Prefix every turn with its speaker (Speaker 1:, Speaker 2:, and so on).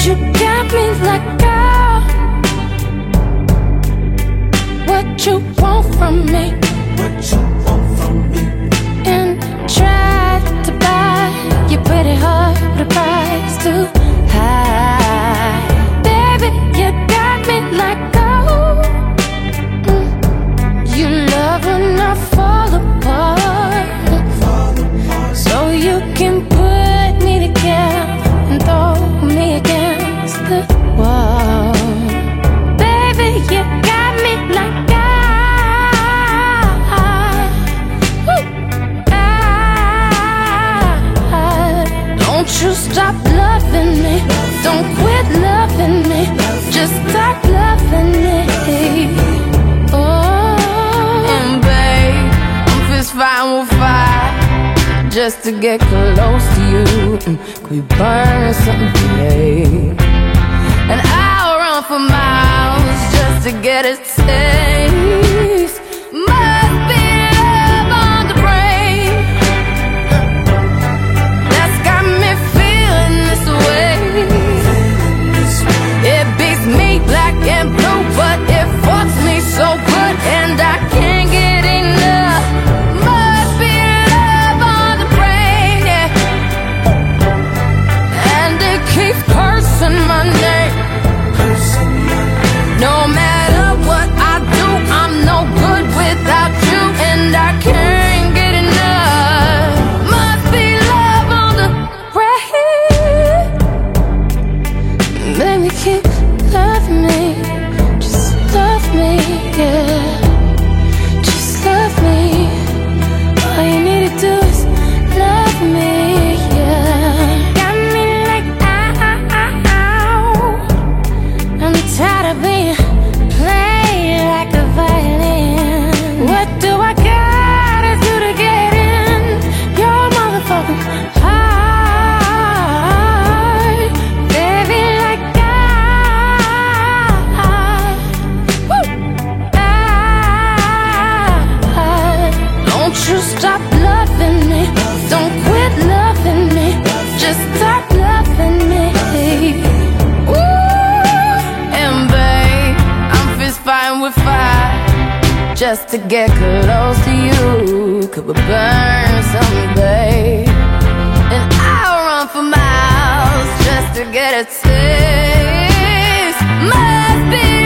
Speaker 1: You got me like, girl, what you want from me?
Speaker 2: What you want from me?
Speaker 1: And try to buy your pretty heart with a price too high. Baby, you got me like, oh, you love when I fall apart, so you can put me together and throw me against the wall. Baby, you got me like, don't you stop loving me, don't quit loving me, just stop loving me. Oh, and babe, I'm fist fighting with fire just to get close to you. Could we burn something today? And I'll run for miles just to get a taste. Must be love on the brain that's got me feeling this way. It beats me black and blue, but it fucks me so good, and I can't get enough. Must be love on the brain, yeah. And it keeps cursing my name. No matter what I do, I'm no good without you, and I can't get enough. Must be love on the brain. Baby, keep loving me, just love me, yeah. Just love me. All you need to do is love me, yeah. Got me like, ow. I'm tired of being played like a violin. What do I gotta do to get in your motherfucking heart? Baby, like don't you stop loving me, don't quit loving me, just stop loving me. Ooh, and babe, I'm fist fighting with fire just to get close to you. Could we burn something, babe? And I'll run for miles just to get a taste. Must be